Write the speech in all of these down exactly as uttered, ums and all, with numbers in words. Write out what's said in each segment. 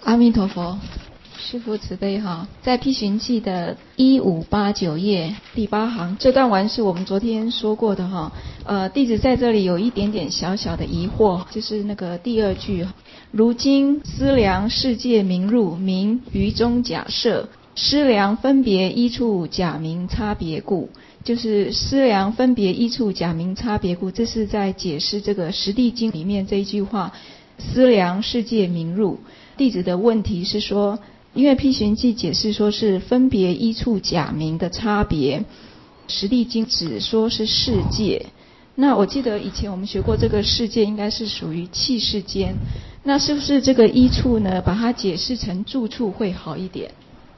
阿弥陀佛，师父慈悲哈。在辟寻记的一五八九页第八行，这段文是我们昨天说过的哈。呃，弟子在这里有一点点小小的疑惑，就是那个第二句，如今思量世界名入，名于中假设，思量分别依处假名差别故。就是思量分别依处假名差别故，这是在解释这个十地经里面这一句话，思量世界名入。弟子的问题是说，因为辟寻记解释说是分别依处假名的差别，十地经只说是世界。那我记得以前我们学过，这个世界应该是属于气世间，那是不是这个依处呢，把它解释成住处会好一点？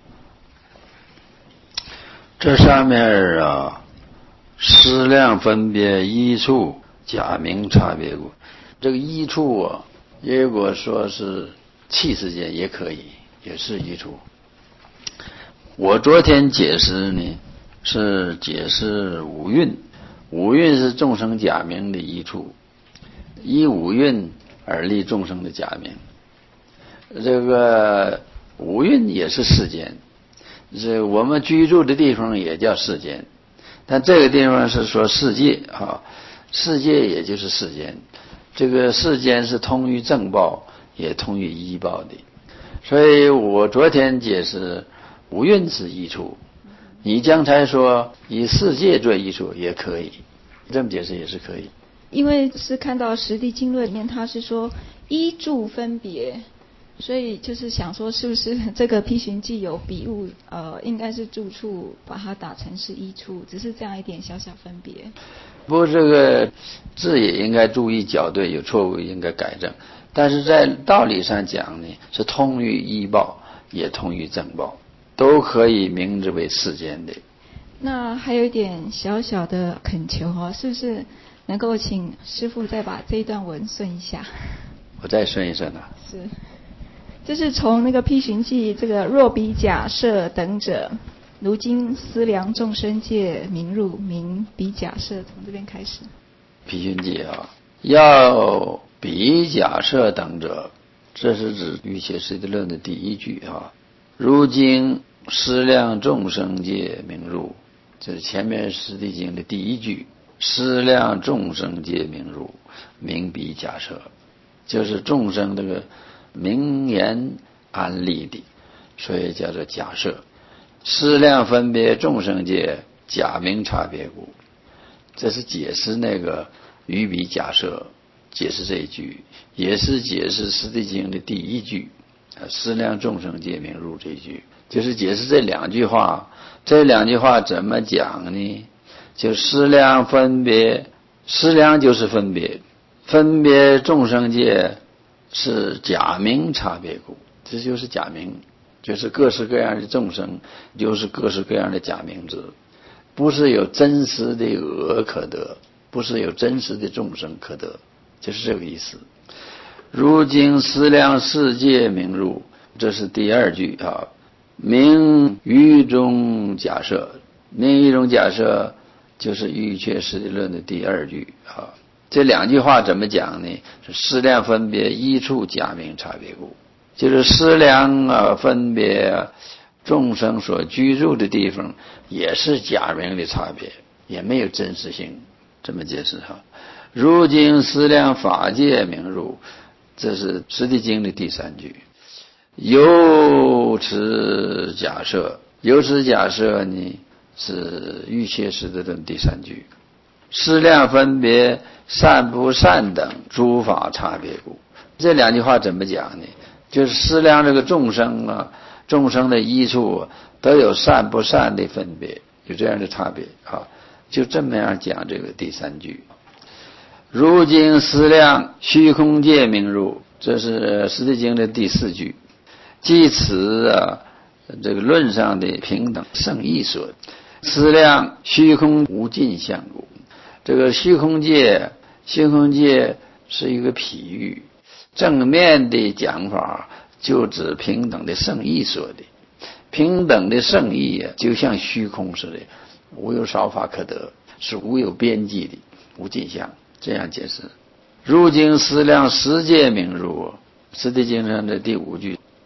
这上面啊，思量分别依处假名差别故，这个依处啊，如果说是气世间也可以，也是依处。我昨天解释呢，是解释五蕴，五蕴是众生假名的依处，依五蕴而立众生的假名。这个五蕴也是世间，是我们居住的地方也叫世间，但这个地方是说世界啊，世界也就是世间，这个世间是通于正报，也通于依报的。所以我昨天解释五蕴是依处，你刚才说以世界做依处也可以，这么解释也是可以。 因为是看到十地经论里面他是说依住分别，所以就是想说是不是这个辟寻记有笔误，呃，应该是住处把它打成是依处，只是这样一点小小分别。 不过这个字也应该注意校对，有错误应该改正。但是在道理上讲呢，是通于依报，也通于正报，都可以名之为世间的。 那还有一点小小的恳求哦，是不是能够请师父再把这一段文顺一下？ 我再顺一顺啊。 是。就是从那个辟寻记这个若彼假设等者，如今思量众生界名入，名彼假设，从这边开始。 辟寻记啊，要彼假设等者，这是指瑜伽师地论的第一句啊。如今思量众生界名入，这是前面十地经的第一句，思量众生界名入，名彼假设，就是众生这个名言安立的，所以叫做假设。思量分别众生界假名差别故，这是解释那个于彼假设，解释这一句，也是解释十地经的第一句，思量众生界名入这一句，就是解释这两句话。这两句话怎么讲呢？就思量分别，思量就是分别，分别众生界是假名差别故，这就是假名，就是各式各样的众生，就是各式各样的假名字，不是有真实的我可得，不是有真实的众生可得，就是这个意思。如今思量世界名入，这是第二句啊。名于中假设，名于中假设就是瑜伽师地论的第二句啊。这两句话怎么讲呢？是思量分别依处假名差别故，就是思量啊分别众生所居住的地方也是假名的差别，也没有真实性，这么解释哈。如今思量法界名入，这是十地经的第三句。由此假设，由此假设呢是瑜伽师地论第三句。思量分别善不善等诸法差别故，这两句话怎么讲呢？就是思量这个众生啊，众生的依处都有善不善的分别，有这样的差别啊，就这么样讲这个第三句。如今思量虚空界名入，这是十地经的第四句。即此啊，这个论上的平等圣义说，思量虚空无尽相故。这个虚空界，虚空界是一个譬喻，正面的讲法就指平等的圣义说的。平等的圣义啊，就像虚空似的，无有少法可得，是无有边际的，无尽相，这样解释。如今思量十界名入，十地经上的第五句，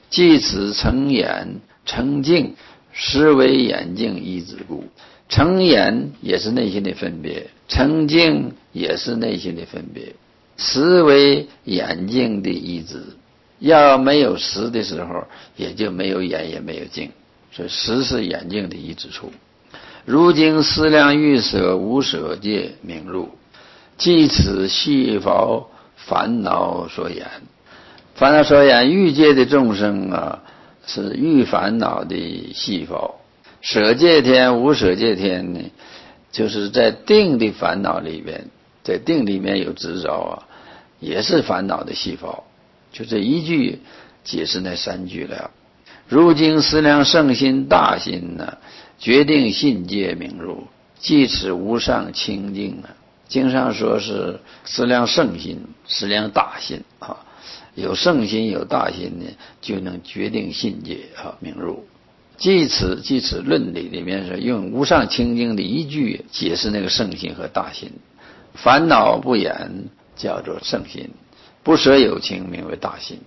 即此成眼成净，实为眼净一子故。成眼也是内心的分别，成净也是内心的分别，实为眼净的一子。要没有实的时候，也就没有眼，也没有净，所以实是眼净的一之处。如今思量欲舍无舍界明入，即此细胞烦恼所言。烦恼所言，欲界的众生啊，是欲烦恼的细胞。舍界天无舍界天呢，就是在定的烦恼里边，在定里面有执着啊，也是烦恼的细胞。就这一句解释那三句了。如今思量圣心大心呢、啊，决定信界明入，即此无上清净啊。经上说是思量圣心，思量大心啊，有圣心有大心呢，就能决定信界啊明入。即此即此论理里面是用无上清净的一句解释那个圣心和大心。烦恼不言叫做圣心，不舍有情名为大心。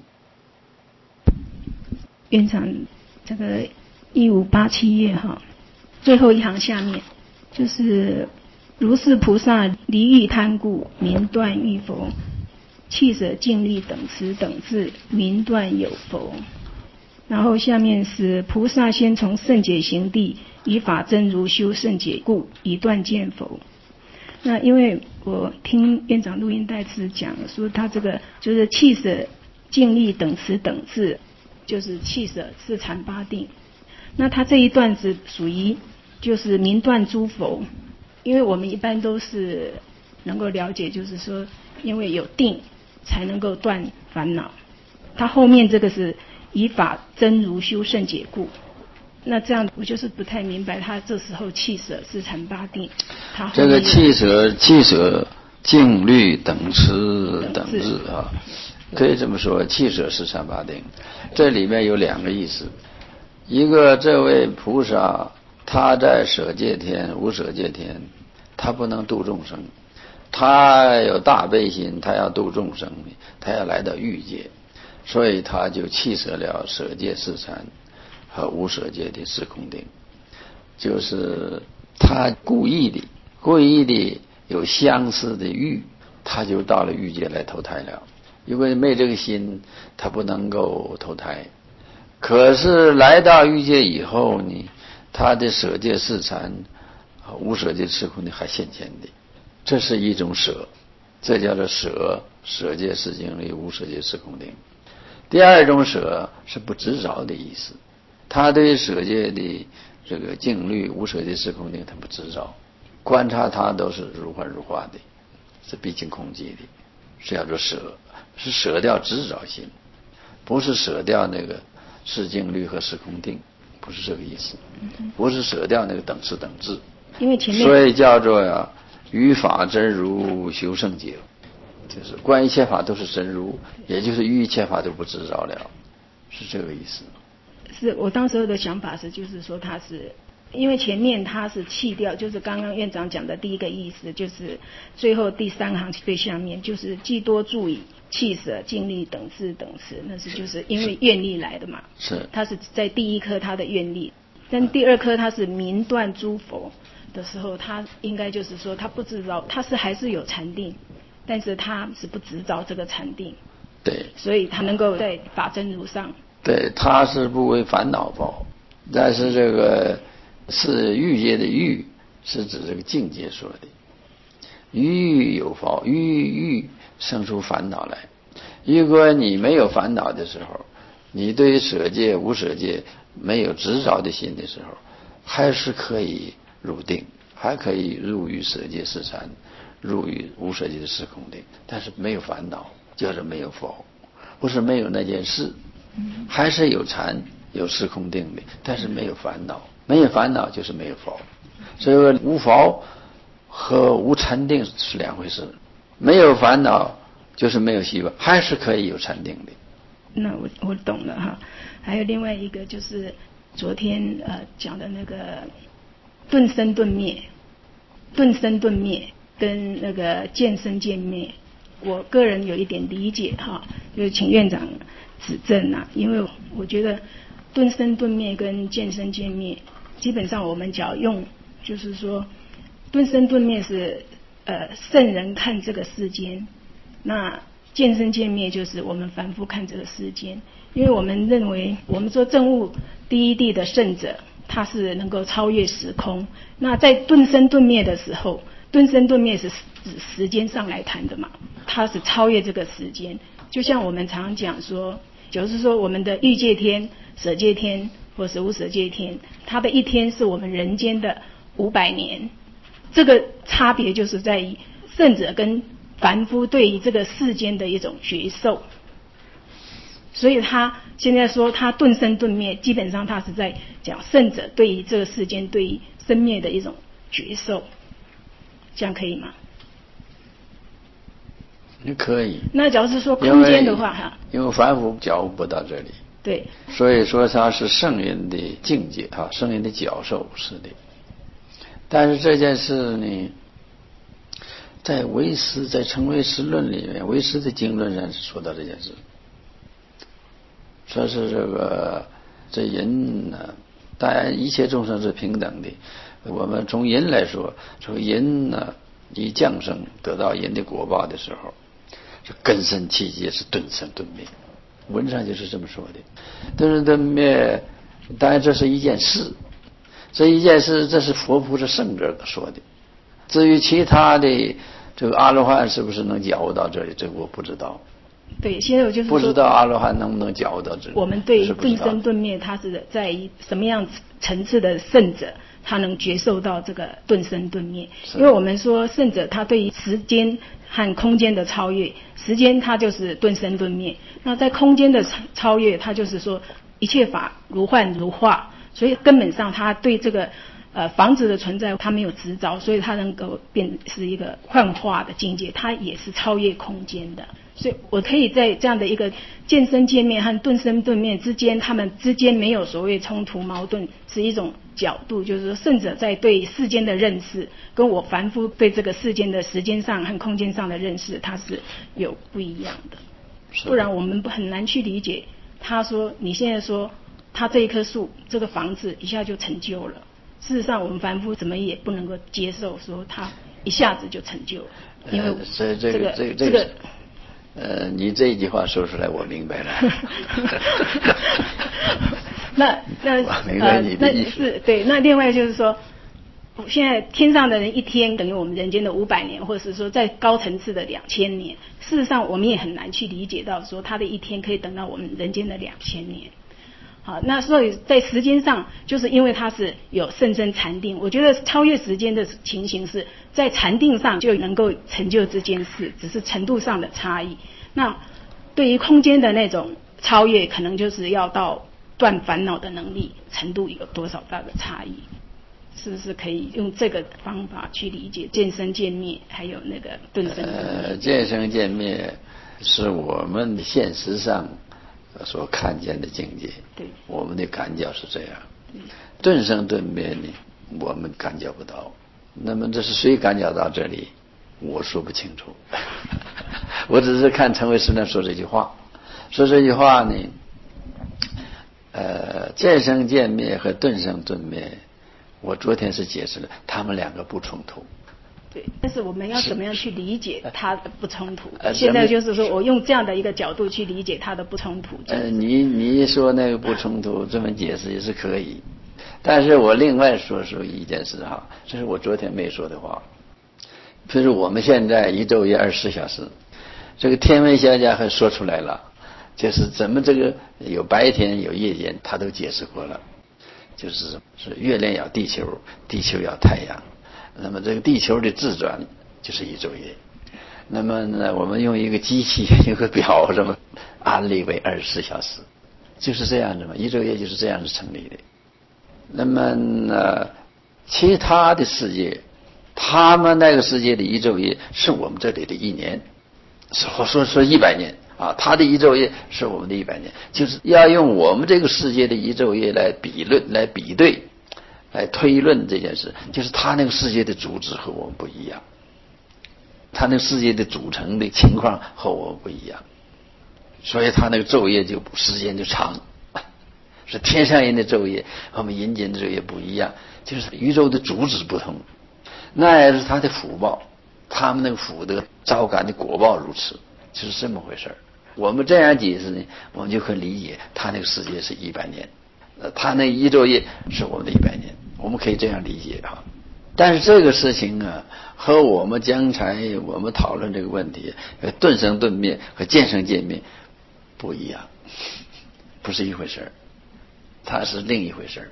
院长，这个一五八七页哈，最后一行下面就是如是菩萨离欲贪故，名断欲佛；弃舍净力等持等智，名断有佛。然后下面是菩萨先从圣解行地，以法真如修圣解故，以断见佛。那因为我听院长录音带是讲说，他这个就是弃舍净力等持等智，就是弃舍是禅八定。那他这一段子属于就是明断诸佛，因为我们一般都是能够了解，就是说因为有定才能够断烦恼。他后面这个是以法真如修圣解故，那这样我就是不太明白，他这时候弃舍是禅八定，他这个弃舍弃舍净律等持等智啊，可以这么说，弃舍是禅八定。这里面有两个意思，一个这位菩萨他在舍界天无舍界天，他不能度众生，他有大悲心，他要度众生，他要来到欲界，所以他就弃舍了舍界四禅和无舍界的四空定。就是他故意的故意的有相似的欲，他就到了欲界来投胎了。因为没这个心，他不能够投胎。可是来到欲界以后呢，他的舍界四禅无舍界四空定还现前的，这是一种舍，这叫做舍舍界四净力无舍界四空定。第二种舍是不执着的意思，他对舍界的这个净律无舍界四空定他不执着，观察他都是如幻如化的，是毕竟空寂的，是叫做舍，是舍掉执着心，不是舍掉那个四净律和四空定，不是这个意思，不是舍掉那个等持等智， 因为前面所以叫做呀于法真如修圣解，就是观一切法都是真如，也就是于一切法都不执着了，是这个意思。 是我当时的想法是，就是说他是因为前面他是弃掉，就是刚刚院长讲的第一个意思，就是最后第三行最下面就是既多注意弃舍净力等智等持，那是就是因为愿力来的嘛。 是他是在第一颗他的愿力，但第二颗他是明断诸佛的时候，他应该就是说他不执着，他是还是有禅定，但是他是不执着这个禅定， 对， 所以他能够在法真如上。 对，他是不为烦恼报，但是这个是欲界的欲，是指这个境界说的。欲有报，欲欲生出烦恼来。如果你没有烦恼的时候，你对舍界无舍界没有执着的心的时候，还是可以入定，还可以入于舍界四禅，入于无舍界的四空定，但是没有烦恼，就是没有报，不是没有那件事，还是有禅有四空定的，但是没有烦恼，没有烦恼就是没有佛。所以说无佛和无禅定是两回事，没有烦恼就是没有希望，还是可以有禅定的。 那我我懂了哈。还有另外一个就是昨天呃讲的那个顿生顿灭，顿生顿灭跟那个见生见灭，我个人有一点理解哈，就是请院长指正啊，因为我觉得顿生顿灭跟渐生渐灭，基本上我们只要用，就是说顿生顿灭是呃圣人看这个世间，那渐生渐灭就是我们凡夫看这个世间。因为我们认为，我们说证悟第一地的圣者，他是能够超越时空。那在顿生顿灭的时候，顿生顿灭是指时间上来谈的嘛，它是超越这个时间。就像我们常常讲说，就是说我们的欲界天、舍界天或是无舍界天，它的一天是我们人间的五百年。这个差别就是在于圣者跟凡夫对于这个世间的一种觉受。所以他现在说他顿生顿灭，基本上他是在讲圣者对于这个世间对于生灭的一种觉受，这样可以吗？ 你可以。 那假如是说空间的话哈， 因为凡夫觉悟不到这里， 对， 所以说它是圣人的境界哈，圣人的觉受是的。但是这件事呢，在唯识在成唯识论里面，唯识的经论上是说到这件事。说是这个这人呢，当然一切众生是平等的。我们从人来说，说人呢一降生得到人的果报的时候，这根生气节是顿生顿灭，文上就是这么说的。顿生顿灭，当然这是一件事，这一件事这是佛菩萨圣者说的。至于其他的这个阿罗汉是不是能觉悟到这里，这个我不知道。 对，现在我就是说， 不知道阿罗汉能不能觉悟到这里。 我们对顿生顿灭，它是在什么样层次的圣者，他能觉受到这个顿生顿灭？因为我们说圣者他对于时间和空间的超越，时间它就是顿生顿灭，那在空间的超越，它就是说一切法如幻如化，所以根本上他对这个呃房子的存在他没有执着，所以他能够变是一个幻化的境界，他也是超越空间的。所以我可以在这样的一个渐生渐灭和顿生顿灭之间，他们之间没有所谓冲突矛盾，是一种角度，就是说圣者在对世间的认识，跟我凡夫对这个世间的时间上和空间上的认识，它是有不一样的。不然我们很难去理解。他说你现在说他这一棵树这个房子一下就成就了，事实上我们凡夫怎么也不能够接受说他一下子就成就了，因为这这个这个这个呃，你这一句话说出来，我明白了。 那那我明白你的意思。 呃、是对。那另外就是说，现在天上的人一天等于我们人间的五百年，或者是说在高层次的两千年。事实上，我们也很难去理解到说他的一天可以等到我们人间的两千年。好，那所以在时间上，就是因为它是有甚深禅定，我觉得超越时间的情形是在禅定上就能够成就这件事，只是程度上的差异。那对于空间的那种超越，可能就是要到断烦恼的能力程度有多少大的差异，是不是可以用这个方法去理解渐生渐灭，还有那个顿生顿灭？ 呃，渐生渐灭是我们现实上所看见的境界， 对， 我们的感觉是这样。顿生顿灭呢，我们感觉不到。那么这是谁感觉到这里？我说不清楚。我只是看陈慧师呢说这句话，说这句话呢，呃，渐生渐灭和顿生顿灭，我昨天是解释了，他们两个不冲突。 对，但是我们要怎么样去理解它的不冲突？ 呃、 现在就是说我用这样的一个角度去理解它的不冲突。 呃，你你说那个不冲突，这么解释也是可以。但是我另外说说一件事哈，这是我昨天没说的话。比如我们现在一昼夜二十四小时，这个天文学家还说出来了，就是怎么这个有白天有夜间，他都解释过了。就是是月亮要地球，地球要太阳。那么这个地球的自转就是一昼夜，那么呢，我们用一个机器有个表什么安利为二十四小时，就是这样子嘛，一昼夜就是这样子成立的。那么呢，其他的世界，他们那个世界的一昼夜是我们这里的一年，说说说一百年啊，他的一昼夜是我们的一百年，就是要用我们这个世界的一昼夜来比论来比对。来推论这件事，就是他那个世界的组织和我们不一样，他那个世界的组成的情况和我们不一样， 所以他那个昼夜就时间就长。是天上人的昼夜和我们阴间的昼夜不一样，就是宇宙的主旨不同，那也是他的福报，他们那个福德招感的果报如此，就是这么回事。我们这样解释呢，我们就可以理解他那个世界是一百年，呃，他那一昼夜是我们的一百年，我们可以这样理解哈。但是这个事情啊，和我们刚才我们讨论这个问题，顿生顿灭和渐生渐灭不一样，不是一回事，它是另一回事。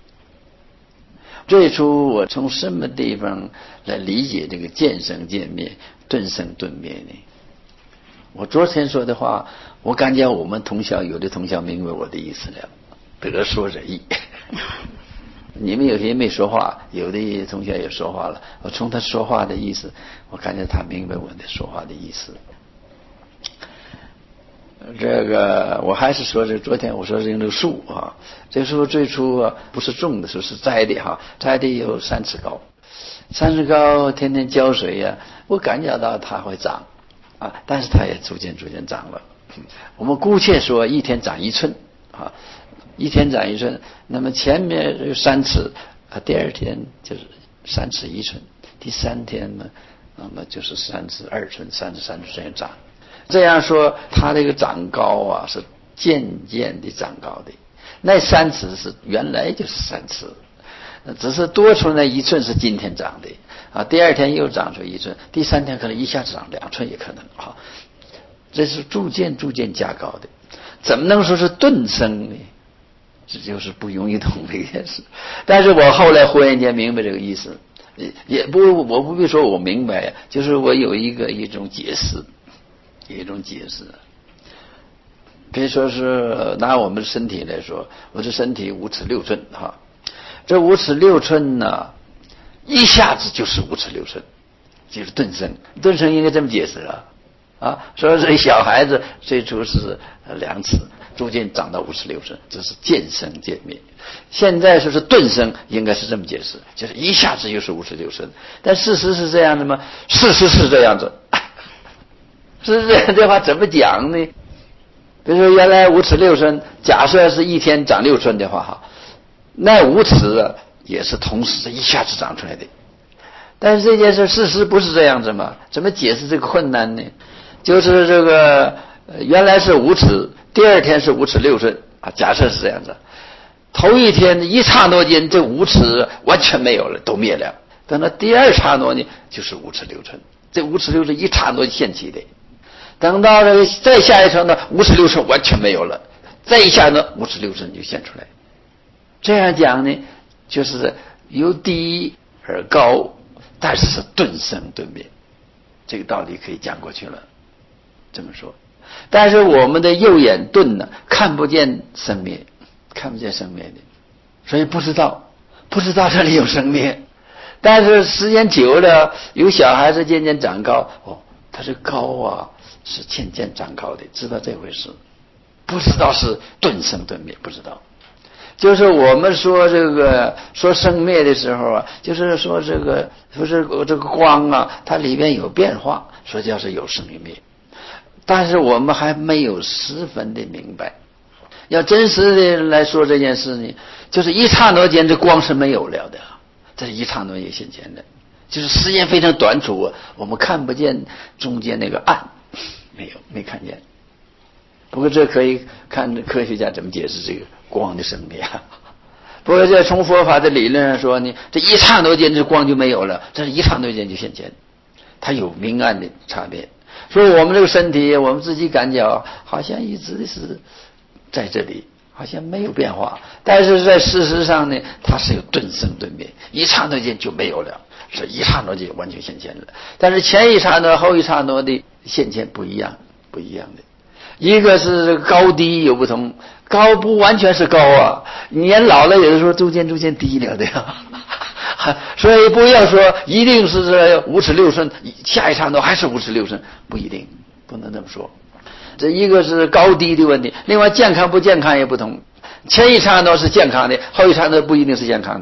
最初我从什么地方来理解这个渐生渐灭、顿生顿灭呢？我昨天说的话，我感觉我们同校有的同校明白我的意思了，得说仁义。你们有些没说话，有的同学也说话了，我从他说话的意思，我感觉他明白我的说话的意思。这个我还是说这昨天我说这个树啊，这个树最初啊不是种的时候是栽的哈，栽的有三尺高，三尺高天天浇水呀、啊，我感觉到它会长啊，但是它也逐渐逐渐长了。我们姑且说一天长一寸啊，一天长一寸，那么前面有三尺啊，第二天就是三尺一寸，第三天呢，那么就是三尺二寸，三尺三寸这样长。这样说，它这个长高啊是渐渐的长高的。那三尺是原来就是三尺，只是多出那一寸是今天长的啊，第二天又长出一寸，第三天可能一下子长两寸也可能啊。这是逐渐逐渐加高的，怎么能说是顿生呢？这就是不容易懂的一件事。但是我后来忽然间明白这个意思，也不我不必说我明白呀，就是我有一个一种解释。一种解释，比如说是拿我们身体来说，我的身体五尺六寸哈，这五尺六寸呢，一下子就是五尺六寸，就是顿生。顿生应该这么解释了啊，说这小孩子最初是两尺，逐渐长到五尺六寸，这是渐生渐灭。现在说是顿生，应该是这么解释，就是一下子就是五尺六寸。但事实是这样的吗？事实是这样子。是这样，这话怎么讲呢？比如说原来五尺六寸，假设是一天长六寸的话哈，那五尺啊也是同时一下子长出来的。但是这件事事实不是这样子嘛？怎么解释这个困难呢？就是这个原来是五尺，第二天是五尺六寸啊，假设是这样子。头一天一刹那间，这五尺完全没有了，都灭了。等到第二刹那呢，就是五尺六寸，这五尺六寸一刹那现起的。等到这个再下一层呢，五尺六寸完全没有了，再一下呢，五尺六寸就现出来。这样讲呢，就是由低而高，但是是顿生顿灭，这个道理可以讲过去了。这么说，但是我们的右眼钝呢，看不见生灭，看不见生灭的，所以不知道，不知道这里有生灭。但是时间久了，有小孩子渐渐长高，哦，他这高啊。是渐渐长高的，知道这回事，不知道是顿生顿灭，不知道。就是我们说这个说生灭的时候啊，就是说这个说是这个光啊，它里边有变化，说叫是有生有灭，但是我们还没有十分的明白。要真实的来说这件事呢，就是一刹那间这光是没有了的，这是一刹那也现前的，就是时间非常短促啊，我们看不见中间那个暗。没有，没看见。不过这可以看科学家怎么解释这个光的生灭。不过这从佛法的理论上说呢，这一刹那间这光就没有了，这是一刹那间就现前，它有明暗的差别。所以我们这个身体，我们自己感觉好像一直是在这里，好像没有变化，但是在事实上呢，它是有顿生顿灭，一刹那间就没有了，是一刹那间完全现前了。但是前一刹那后一刹那的现前不一样，不一样的。一个是高低有不同，高不完全是高啊，年老了有的时候逐渐逐渐低了的呀。所以不要说一定是这五尺六寸，下一刹那还是五尺六寸，不一定，不能这么说。这一个是高低的问题，另外健康不健康也不同。前一刹那是健康的，后一刹那不一定是健康的，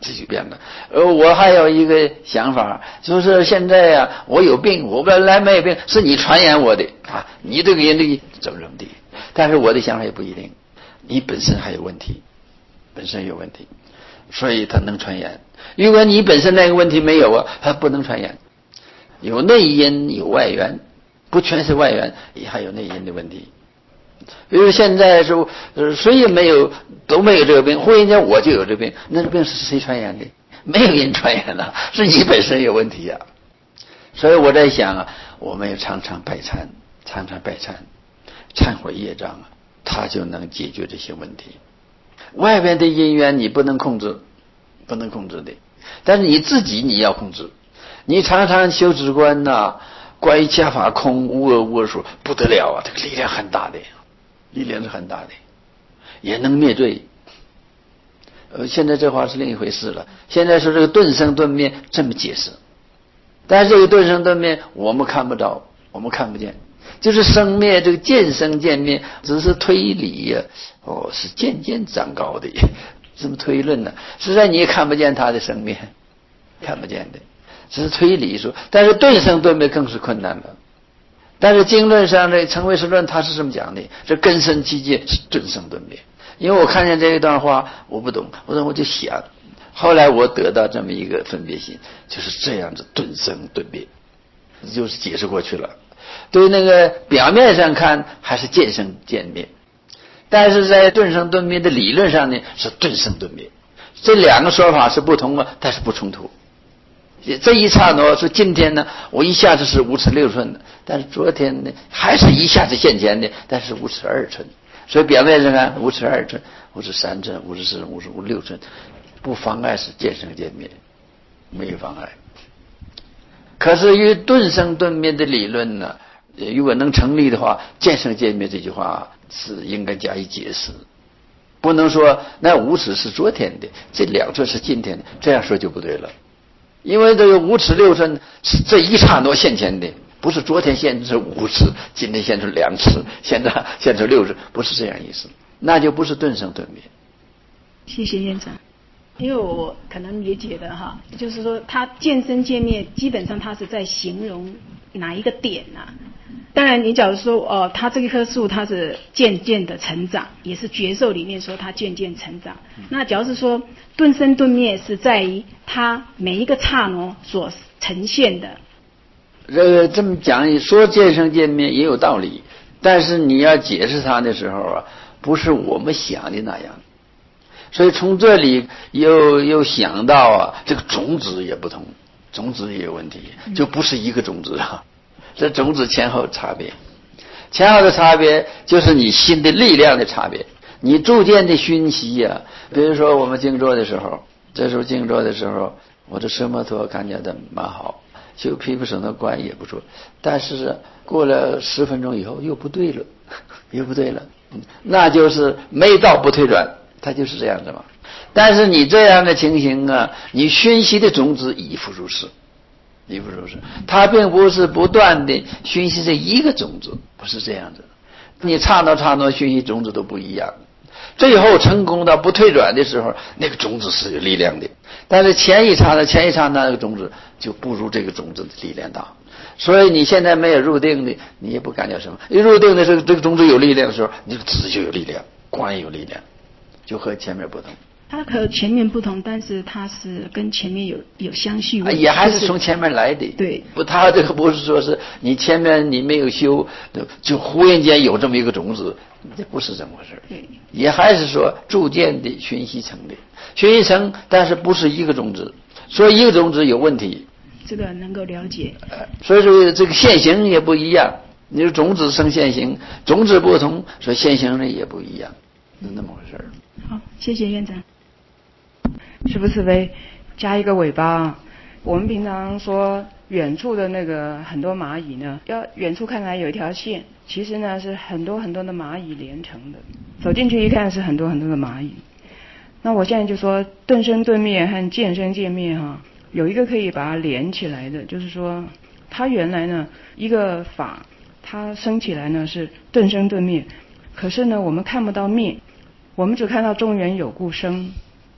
这就变了。呃，我还有一个想法，就是现在呀、啊，我有病，我本来没有病，是你传染我的啊，你这个人的怎么怎么的。但是我的想法也不一定，你本身还有问题，本身有问题，所以它能传染。如果你本身那个问题没有啊，它不能传染。有内因有外源，不全是外源，也还有内因的问题。比如现在是呃谁也没有都没有这个病，忽然间我就有这病，那这病是谁传染的？没有人传染的，是你本身有问题啊。所以我在想啊，我们要常常拜忏，常常拜忏，忏悔业障啊，它就能解决这些问题。外边的因缘你不能控制，不能控制的，但是你自己你要控制。你常常修止观呐、啊，观一切法空，无我无我数，不得了啊！这个力量很大的，力量是很大的，也能灭罪。呃，现在这话是另一回事了。现在说这个顿生顿灭这么解释，但是这个顿生顿灭我们看不着，我们看不见，就是生灭这个渐生渐灭，只是推理呀、啊，哦，是渐渐长高的，这么推论呢、啊？实际上你也看不见它的生灭，看不见的。只是推理说，但是顿生顿灭更是困难了。但是经论上的成唯识论他是这么讲的，这根深蒂固是顿生顿灭。因为我看见这一段话我不懂，我说我就想，后来我得到这么一个分别心，就是这样子顿生顿灭，就是解释过去了。对那个表面上看还是渐生渐灭，但是在顿生顿灭的理论上呢是顿生顿灭，这两个说法是不同啊，但是不冲突。这一刹那说今天呢，我一下子是五尺六寸的，但是昨天呢，还是一下子现前的，但是五尺二寸。所以表面上看五尺二寸、五尺三寸、五尺四寸、五尺五六寸，不妨碍是渐生渐灭，没有妨碍。可是与顿生顿灭的理论呢，如果能成立的话，渐生渐灭这句话是应该加以解释，不能说那五尺是昨天的，这两寸是今天的，这样说就不对了。因为这个五尺六寸是这一刹那现前的，不是昨天现出五尺，今天现出两尺，现在现出六尺，不是这样意思，那就不是顿生顿灭。 谢谢院长。因为我可能理解的哈，就是说它渐生渐灭，基本上它是在形容哪一个点啊？当然，你假如说哦，它这一棵树它是渐渐的成长，也是觉受里面说它渐渐成长。那假如是说顿生顿灭，是在于它每一个刹那所呈现的。 这个这么讲，说渐生渐灭也有道理，但是你要解释它的时候啊，不是我们想的那样。所以从这里又又想到啊，这个种子也不同，种子也有问题，就不是一个种子啊。这种子前后差别，前后的差别就是你心的力量的差别，你逐渐的熏习呀、啊。比如说我们静坐的时候，这时候静坐的时候，我的奢摩陀感觉到蛮好，修毗婆舍那观也不错，但是过了十分钟以后又不对了，又不对了，那就是没到不退转，它就是这样子嘛。但是你这样的情形啊，你熏习的种子亦复如是。亦复如是，它并不是不断的熏习这一个种子，不是这样子。你刹那刹那熏习种子都不一样，最后成功到不退转的时候，那个种子是有力量的。但是前一刹那前一刹那那个种子就不如这个种子的力量大。所以你现在没有入定的，你也不感觉什么。一入定的时候，这个种子有力量的时候，你这个子就有力量，观有力量，就和前面不同。 它和前面不同，但是它是跟前面有有相续， 也还是从前面来的。 对， 不，它这个不是说是你前面你没有修，就忽然间有这么一个种子，这不是这么回事。 对， 也还是说逐渐的熏习成的，熏习成，但是不是一个种子，所以一个种子有问题。 这个能够了解。 所以说这个现行也不一样，你说种子生现行，种子不同，所以现行呢也不一样，是那么回事。 好，谢谢院长。 师父慈悲，加一个尾巴。我们平常说远处的那个很多蚂蚁呢，要远处看来有一条线，其实呢是很多很多的蚂蚁连成的。走进去一看是很多很多的蚂蚁。那我现在就说顿生顿灭和渐生渐灭哈，有一个可以把它连起来的，就是说它原来呢一个法，它生起来呢是顿生顿灭，可是呢我们看不到灭，我们只看到中原有故生。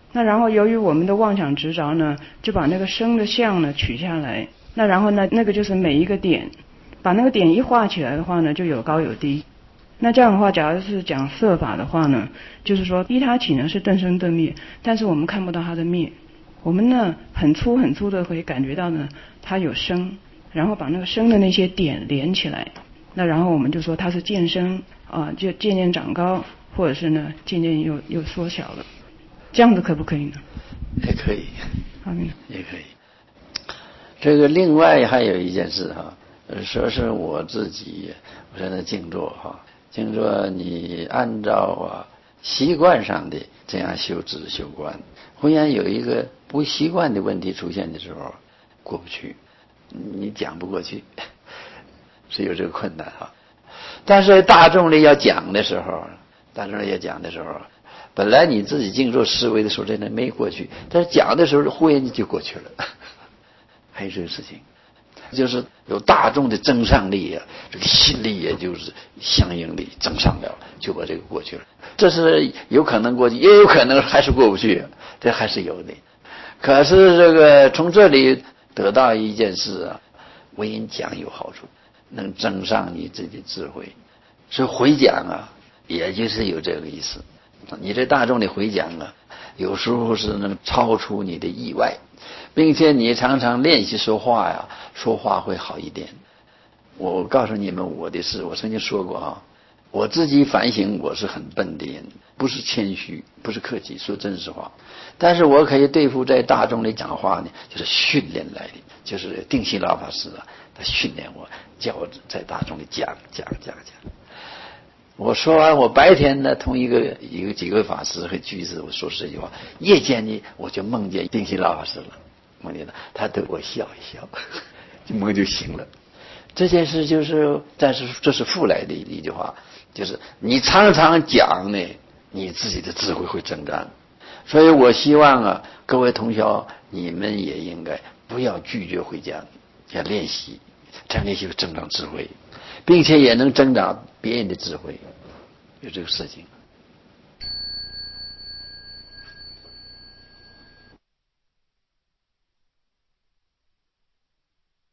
那然后由于我们的妄想执着呢，就把那个声的相呢取下来，那然后呢那个就是每一个点，把那个点一画起来的话呢，就有高有低。那这样的话，假如是讲色法的话呢，就是说依他起呢是顿生顿灭，但是我们看不到它的灭，我们呢很粗很粗的会感觉到呢它有声，然后把那个声的那些点连起来，那然后我们就说它是渐生啊，就渐渐长高，或者是呢渐渐又又缩小了，这样子可不可以呢？ 也可以， 阿弥也可以。这个另外还有一件事哈，说是我自己我在那静坐哈。静坐你按照啊习惯上的这样修止修观，忽然有一个不习惯的问题出现的时候，过不去，你讲不过去，是有这个困难啊。但是大众里要讲的时候，大众里要讲的时候，本来你自己静坐思维的时候，真的没过去，但是讲的时候忽然就过去了，还有这个事情。就是有大众的增上力啊，这个心力也就是相应的增上了，就把这个过去了。这是有可能过去，也有可能还是过不去，这还是有的。可是这个从这里得到一件事啊，为人讲有好处，能增上你自己的智慧。所以回讲啊，也就是有这个意思。你这大众的回讲啊，有时候是能超出你的意外。并且你常常练习说话呀，说话会好一点。我告诉你们我的事，我曾经说过啊，我自己反省我是很笨的人，不是谦虚，不是客气，说真实话。但是我可以对付在大众里讲话呢，就是训练来的，就是定心老法师啊，他训练我，叫我在大众里讲讲讲讲。我说完，我白天呢同一个一个几个法师和居士我说这句话，夜间呢我就梦见定心老法师了。梦见了，他对我笑一笑，就梦就醒了。这件事就是，但是这是复来的一句话，就是你常常讲呢，你自己的智慧会增长。所以我希望啊，各位同学，你们也应该不要拒绝回讲，要练习，这样练习会增长智慧，并且也能增长别人的智慧，有这个事情。